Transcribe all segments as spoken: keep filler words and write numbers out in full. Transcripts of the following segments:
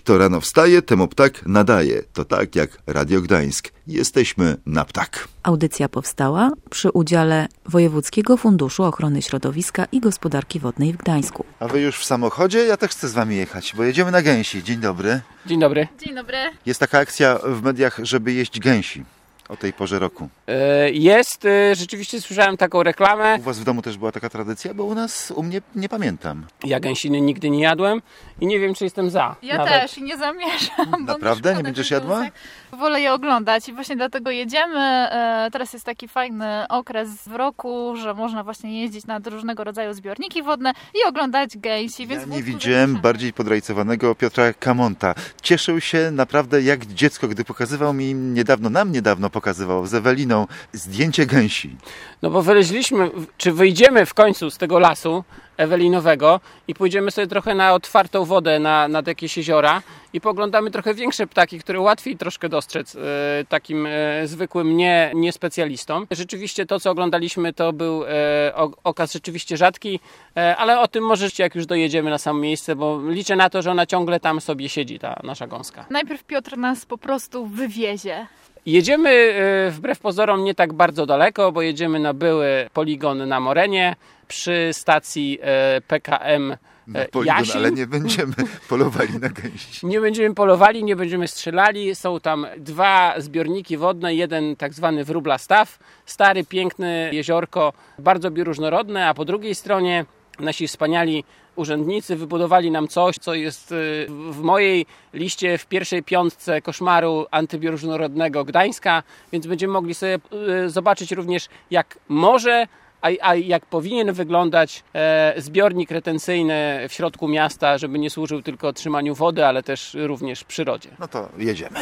Kto rano wstaje, temu ptak nadaje. To tak jak Radio Gdańsk. Jesteśmy na ptak. Audycja powstała przy udziale Wojewódzkiego Funduszu Ochrony Środowiska i Gospodarki Wodnej w Gdańsku. A wy już w samochodzie? Ja też chcę z wami jechać, bo jedziemy na gęsi. Dzień dobry. Dzień dobry. Dzień dobry. Jest taka akcja w mediach, żeby jeść gęsi o tej porze roku. Jest, rzeczywiście słyszałem taką reklamę. U was w domu też była taka tradycja? Bo u nas, u mnie nie pamiętam. Ja gęsiny nigdy nie jadłem i nie wiem, czy jestem za. Ja nawet. też i nie zamierzam. Naprawdę? Nie będziesz jadła? Wolę je oglądać i właśnie dlatego jedziemy. Teraz jest taki fajny okres w roku, że można właśnie jeździć na różnego rodzaju zbiorniki wodne i oglądać gęsi. Więc ja nie widziałem bardziej podrajcowanego Piotra Kamonta. Cieszył się naprawdę jak dziecko, gdy pokazywał mi niedawno, nam niedawno pokazywał z Eweliną zdjęcie gęsi. No bo wyleźliśmy, czy wyjdziemy w końcu z tego lasu ewelinowego i pójdziemy sobie trochę na otwartą wodę, na, nad jakieś jeziora i poglądamy trochę większe ptaki, które łatwiej troszkę dostrzec e, takim e, zwykłym nie, nie specjalistom. Rzeczywiście to, co oglądaliśmy, to był e, okaz rzeczywiście rzadki, e, ale o tym możecie, jak już dojedziemy na samo miejsce, bo liczę na to, że ona ciągle tam sobie siedzi, ta nasza gąska. Najpierw Piotr nas po prostu wywiezie. Jedziemy e, wbrew pozorom nie tak bardzo daleko, bo jedziemy na były poligon na Morenie przy stacji e, P K M Na poligon, Jasin. ale nie będziemy polowali na gęsi. Nie będziemy polowali, nie będziemy strzelali. Są tam dwa zbiorniki wodne, jeden tak zwany Wróbla Staw, stary, piękny jeziorko, bardzo bioróżnorodne, a po drugiej stronie nasi wspaniali urzędnicy wybudowali nam coś, co jest w mojej liście w pierwszej piątce koszmaru antybioróżnorodnego Gdańska, więc będziemy mogli sobie zobaczyć również, jak może, a, a jak powinien wyglądać e, zbiornik retencyjny w środku miasta, żeby nie służył tylko otrzymaniu wody, ale też również przyrodzie. No to jedziemy.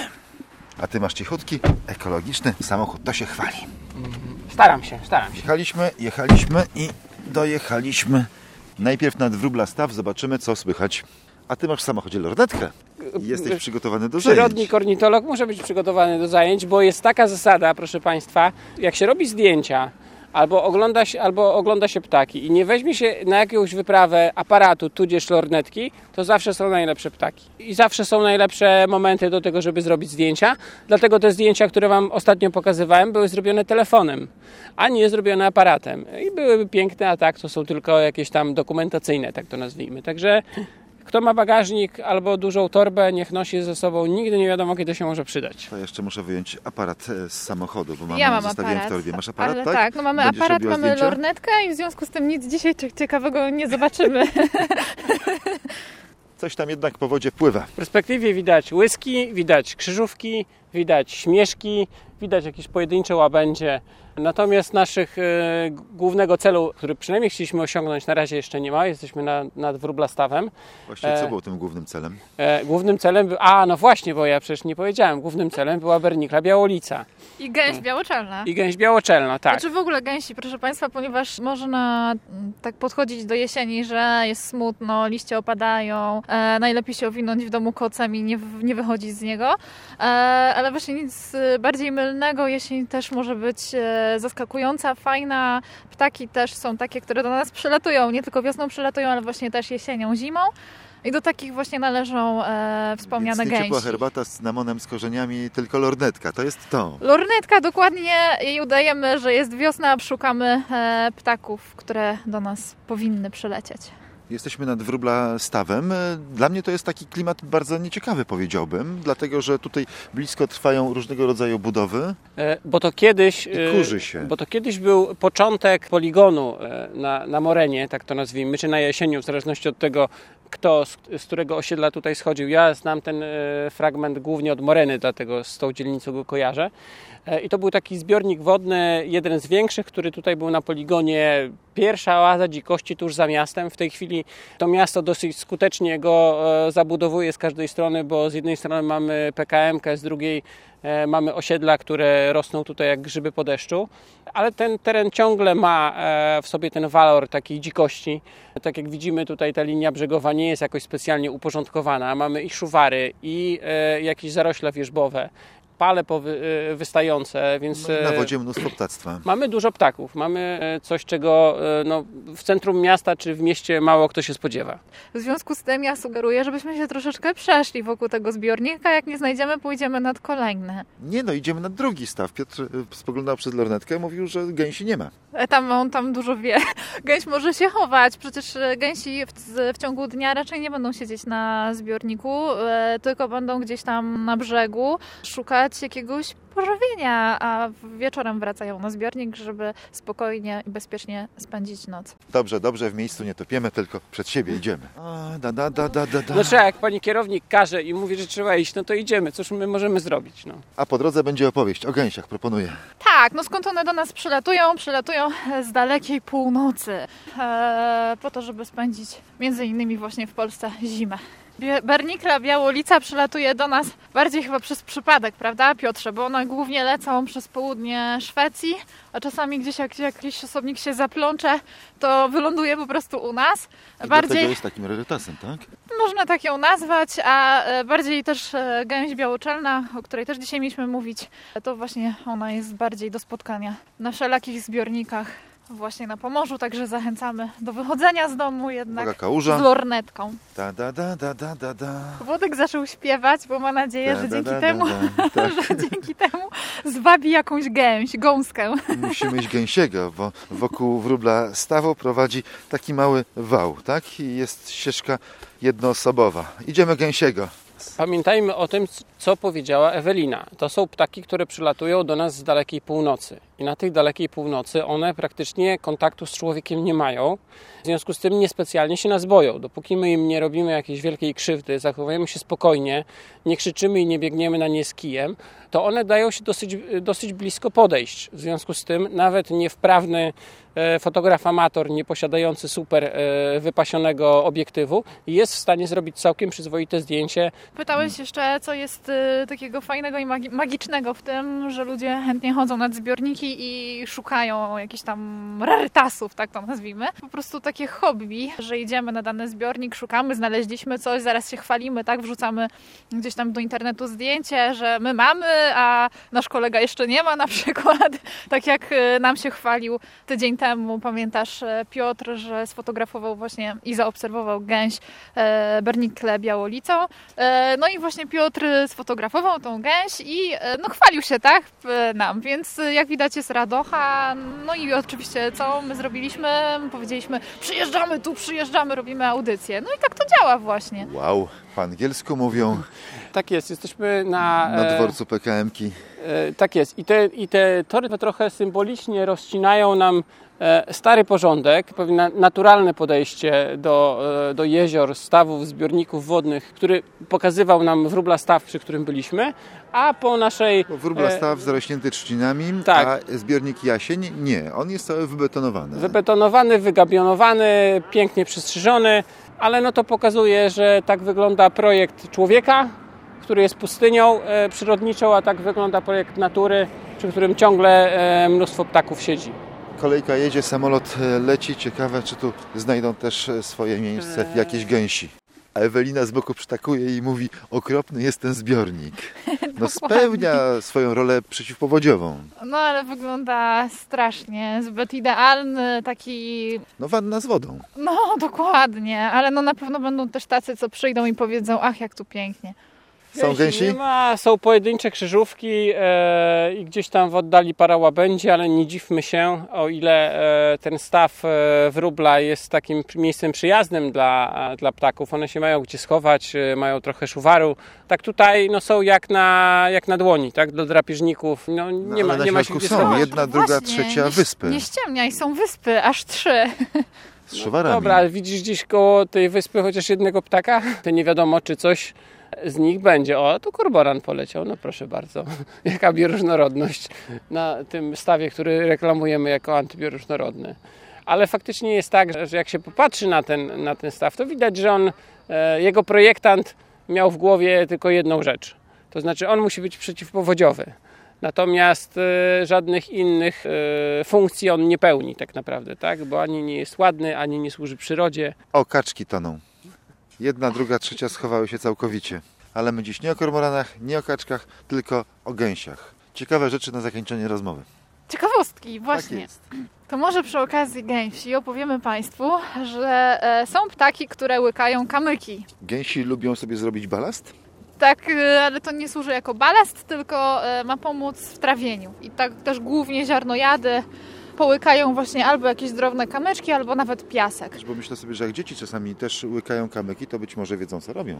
A ty masz cichutki, ekologiczny samochód, to się chwali. Staram się, staram się. Jechaliśmy, jechaliśmy i dojechaliśmy. Najpierw nad Wróbla Staw, zobaczymy, co słychać. A ty masz w samochodzie lornetkę. Jesteś przygotowany do zajęć. Przyrodnik, ornitolog muszę być przygotowany do zajęć, bo jest taka zasada, proszę Państwa, jak się robi zdjęcia, albo ogląda się, albo ogląda się ptaki i nie weźmie się na jakąś wyprawę aparatu, tudzież lornetki, to zawsze są najlepsze ptaki. I zawsze są najlepsze momenty do tego, żeby zrobić zdjęcia. Dlatego te zdjęcia, które Wam ostatnio pokazywałem, były zrobione telefonem, a nie zrobione aparatem. I byłyby piękne, a tak to są tylko jakieś tam dokumentacyjne, tak to nazwijmy. Także kto ma bagażnik albo dużą torbę, niech nosi ze sobą. Nigdy nie wiadomo, kiedy się może przydać. To jeszcze muszę wyjąć aparat z samochodu, bo mam, ja mam zostawiłem aparat. w torbie. Masz aparat, Ale tak? tak, no mamy Będziesz aparat, mamy zdjęcia? lornetkę i w związku z tym nic dzisiaj ciekawego nie zobaczymy. Coś tam jednak po wodzie pływa. W perspektywie widać łyski, widać krzyżówki, widać śmieszki, widać jakieś pojedyncze łabędzie. Natomiast naszych e, głównego celu, który przynajmniej chcieliśmy osiągnąć, na razie jeszcze nie ma. Jesteśmy na, nad Wróblastawem. Właściwie co e, było tym głównym celem? E, głównym celem był... A, no właśnie, bo ja przecież nie powiedziałem. Głównym celem była bernikla białolica. I gęś białoczelna. I gęś białoczelna, tak. Znaczy w ogóle gęsi, proszę Państwa, ponieważ można tak podchodzić do jesieni, że jest smutno, liście opadają, e, najlepiej się owinąć w domu kocem i nie, nie wychodzić z niego. E, ale właśnie nic bardziej mylnego, jesień też może być e, zaskakująca, fajna. Ptaki też są takie, które do nas przylatują, nie tylko wiosną przylatują, ale właśnie też jesienią, zimą. I do takich właśnie należą e, wspomniane Więc nie gęsi. ciepła herbata z cynamonem, z korzeniami, tylko lornetka. To jest to. Lornetka, dokładnie. Jej udajemy, że jest wiosna, szukamy e, ptaków, które do nas powinny przylecieć. Jesteśmy nad Wróbla Stawem. Dla mnie to jest taki klimat bardzo nieciekawy, powiedziałbym, dlatego że tutaj blisko trwają różnego rodzaju budowy. E, bo to kiedyś... I kurzy się. Bo to kiedyś był początek poligonu e, na, na Morenie, tak to nazwijmy, czy na Jasieniu, w zależności od tego, kto z, z którego osiedla tutaj schodził. Ja znam ten e, fragment głównie od Moreny, dlatego z tą dzielnicą go kojarzę. E, I to był taki zbiornik wodny, jeden z większych, który tutaj był na poligonie. Pierwsza oaza dzikości tuż za miastem. W tej chwili to miasto dosyć skutecznie go e, zabudowuje z każdej strony, bo z jednej strony mamy P K M K, z drugiej e, mamy osiedla, które rosną tutaj jak grzyby po deszczu. Ale ten teren ciągle ma e, w sobie ten walor takiej dzikości. Tak jak widzimy tutaj ta linia brzegowa nie jest jakoś specjalnie uporządkowana. Mamy i szuwary, i e, jakieś zarośla wierzbowe, pale powy, wystające, więc... No, na wodzie mnóstwo ptactwa. Mamy dużo ptaków, mamy coś, czego no, w centrum miasta czy w mieście mało kto się spodziewa. W związku z tym ja sugeruję, żebyśmy się troszeczkę przeszli wokół tego zbiornika. Jak nie znajdziemy, pójdziemy nad kolejny. Nie no, idziemy na drugi staw. Piotr spoglądał przez lornetkę, mówił, że gęsi nie ma. Tam on tam dużo wie. Gęś może się chować. Przecież gęsi w, w ciągu dnia raczej nie będą siedzieć na zbiorniku, e, tylko będą gdzieś tam na brzegu szukać jakiegoś pożywienia, a wieczorem wracają na zbiornik, żeby spokojnie i bezpiecznie spędzić noc. Dobrze, dobrze, w miejscu nie topiemy, tylko przed siebie idziemy. A, da, da, da, da, da, da. No trzeba, jak pani kierownik każe i mówi, że trzeba iść, no to idziemy. Cóż my możemy zrobić? No. A po drodze będzie opowieść o gęsiach, proponuję. Tak, no skąd one do nas przylatują? Przylatują z dalekiej północy, e, po to, żeby spędzić między innymi właśnie w Polsce zimę. Bernikla białolica przylatuje do nas bardziej chyba przez przypadek, prawda, Piotrze? Bo one głównie lecą przez południe Szwecji, a czasami gdzieś jak jakiś osobnik się zaplącze, to wyląduje po prostu u nas. I bardziej dlatego jest takim rarytasem, tak? Można tak ją nazwać, a bardziej też gęś białoczelna, o której też dzisiaj mieliśmy mówić, to właśnie ona jest bardziej do spotkania na wszelakich zbiornikach. Właśnie na Pomorzu, także zachęcamy do wychodzenia z domu jednak z lornetką. Da, da, da, da, da, da, da. Włodek zaczął śpiewać, bo ma nadzieję, da, że, da, dzięki da, temu, da, da. Tak. że dzięki temu zwabi jakąś gęś, gąskę. Musimy iść gęsiego, bo wokół wróbla stawu prowadzi taki mały wał, tak? I jest ścieżka jednoosobowa. Idziemy gęsiego. Pamiętajmy o tym, co powiedziała Ewelina. To są ptaki, które przylatują do nas z dalekiej północy. I na tej dalekiej północy one praktycznie kontaktu z człowiekiem nie mają. W związku z tym niespecjalnie się nas boją. Dopóki my im nie robimy jakiejś wielkiej krzywdy, zachowujemy się spokojnie, nie krzyczymy i nie biegniemy na nie z kijem, to one dają się dosyć, dosyć blisko podejść. W związku z tym nawet niewprawny fotograf amator, nie posiadający super wypasionego obiektywu, jest w stanie zrobić całkiem przyzwoite zdjęcie. Pytałeś jeszcze, co jest takiego fajnego i magicznego w tym, że ludzie chętnie chodzą nad zbiorniki i szukają jakichś tam rarytasów, tak to nazwijmy. Po prostu takie hobby, że idziemy na dany zbiornik, szukamy, znaleźliśmy coś, zaraz się chwalimy, tak, wrzucamy gdzieś tam do internetu zdjęcie, że my mamy, a nasz kolega jeszcze nie ma na przykład. Tak jak nam się chwalił tydzień temu, pamiętasz, Piotr, że sfotografował właśnie i zaobserwował gęś Berniklę białolicą. No i właśnie Piotr sfotografował tą gęś i no chwalił się, tak, nam, więc jak widać jest radocha. No i oczywiście co my zrobiliśmy? Powiedzieliśmy, przyjeżdżamy tu, przyjeżdżamy, robimy audycję. No i tak to działa właśnie. Wow, po angielsku mówią. Tak jest, jesteśmy na... Na dworcu P K M-ki. E, tak jest. I te, i te tory trochę symbolicznie rozcinają nam e, stary porządek, pewne naturalne podejście do, e, do jezior, stawów, zbiorników wodnych, który pokazywał nam wróbla staw, przy którym byliśmy, a po naszej... Wróbla staw zarośnięty trzcinami, tak. A zbiornik Jasień nie, on jest cały wybetonowany. Wybetonowany, wygabionowany, pięknie przystrzyżony, ale no to pokazuje, że tak wygląda projekt człowieka, który jest pustynią e, przyrodniczą, a tak wygląda projekt natury, przy którym ciągle e, mnóstwo ptaków siedzi. Kolejka jedzie, samolot leci. Ciekawe, czy tu znajdą też swoje miejsce jakieś gęsi. A Ewelina z boku przytakuje i mówi, okropny jest ten zbiornik. No spełnia swoją rolę przeciwpowodziową. No ale wygląda strasznie, zbyt idealny, taki... No wanna z wodą. No dokładnie, ale no na pewno będą też tacy, co przyjdą i powiedzą, ach jak tu pięknie. Są gęsi? Nie ma, są pojedyncze krzyżówki e, i gdzieś tam w oddali para łabędzi, ale nie dziwmy się, o ile e, ten staw e, wróbla jest takim miejscem przyjaznym dla, dla ptaków. One się mają gdzie schować, e, mają trochę szuwaru. Tak tutaj no, są jak na, jak na dłoni, tak, do drapieżników. No, nie no, ma, na nie ma się gdzie są schować. jedna, druga, Właśnie, trzecia nie, wyspy. Nie ściemniaj, są wyspy, aż trzy. Z szuwarami. No, dobra, widzisz gdzieś koło tej wyspy chociaż jednego ptaka? To nie wiadomo, czy coś z nich będzie. O, tu kormoran poleciał, no proszę bardzo. Jaka bioróżnorodność na tym stawie, który reklamujemy jako antybioróżnorodny. Ale faktycznie jest tak, że jak się popatrzy na ten, na ten staw, to widać, że on, jego projektant miał w głowie tylko jedną rzecz. To znaczy on musi być przeciwpowodziowy. Natomiast e, żadnych innych e, funkcji on nie pełni tak naprawdę, tak? Bo ani nie jest ładny, ani nie służy przyrodzie. O, kaczki toną. Jedna, druga, trzecia schowały się całkowicie. ale my dziś nie o kormoranach, nie o kaczkach, tylko o gęsiach. Ciekawe rzeczy na zakończenie rozmowy. Ciekawostki, właśnie. Tak jest. To może przy okazji gęsi opowiemy Państwu, że e, są ptaki, które łykają kamyki. Gęsi lubią sobie zrobić balast? Tak, e, ale to nie służy jako balast, tylko e, ma pomóc w trawieniu. I tak też głównie ziarnojady połykają właśnie albo jakieś drobne kamyczki, albo nawet piasek. Bo myślę sobie, że jak dzieci czasami też łykają kamyki, to być może wiedzą, co robią.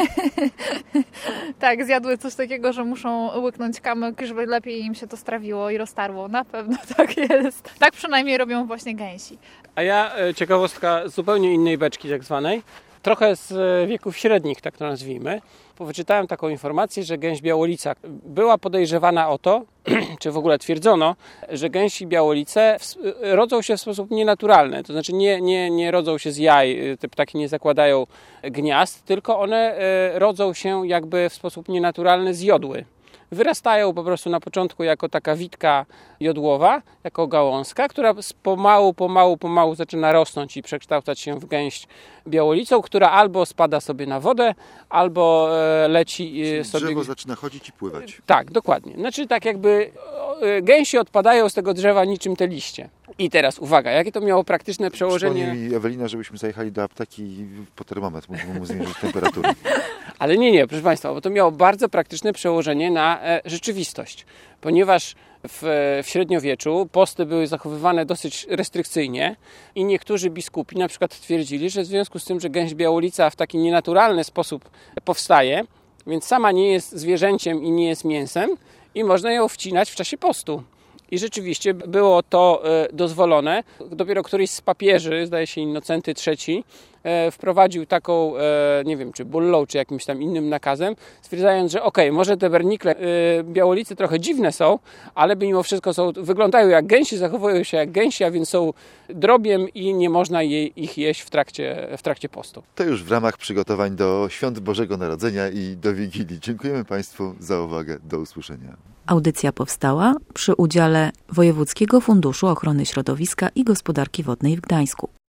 Tak, zjadły coś takiego, że muszą łyknąć kamyk, żeby lepiej im się to strawiło i roztarło. Na pewno tak jest. Tak przynajmniej robią właśnie gęsi. A ja e, ciekawostka z zupełnie innej beczki tak zwanej, trochę z e, wieków średnich, tak to nazwijmy. Wyczytałem taką informację, że gęś białolica była podejrzewana o to, czy w ogóle twierdzono, że gęsi białolice rodzą się w sposób nienaturalny. To znaczy nie, nie, nie rodzą się z jaj, te ptaki nie zakładają gniazd, tylko one rodzą się jakby w sposób nienaturalny z jodły. Wyrastają po prostu na początku jako taka witka jodłowa, jako gałązka, która pomału, pomału, pomału zaczyna rosnąć i przekształcać się w gęś białolicą, która albo spada sobie na wodę, albo leci Czyli sobie... drzewo zaczyna chodzić i pływać. Tak, dokładnie. Znaczy tak jakby gęsi odpadają z tego drzewa niczym te liście. I teraz uwaga, jakie to miało praktyczne przełożenie... Przypomnij mi, Ewelina, żebyśmy zajechali do apteki po termometr, musimy mu zmierzyć temperaturę. Ale nie, nie, proszę Państwa, bo to miało bardzo praktyczne przełożenie na e, rzeczywistość, ponieważ w, w średniowieczu posty były zachowywane dosyć restrykcyjnie i niektórzy biskupi na przykład twierdzili, że w związku z tym, że gęś białolica w taki nienaturalny sposób powstaje, więc sama nie jest zwierzęciem i nie jest mięsem i można ją wcinać w czasie postu. I rzeczywiście było to dozwolone. Dopiero któryś z papieży, zdaje się Innocenty trzeci, wprowadził taką, nie wiem, czy bullą, czy jakimś tam innym nakazem, stwierdzając, że okej, okay, może te wernikle białolicy trochę dziwne są, ale mimo wszystko są, wyglądają jak gęsi, zachowują się jak gęsi, a więc są drobiem i nie można jej, ich jeść w trakcie, w trakcie postu. To już w ramach przygotowań do Świąt Bożego Narodzenia i do Wigilii. Dziękujemy Państwu za uwagę. Do usłyszenia. Audycja powstała przy udziale Wojewódzkiego Funduszu Ochrony Środowiska i Gospodarki Wodnej w Gdańsku.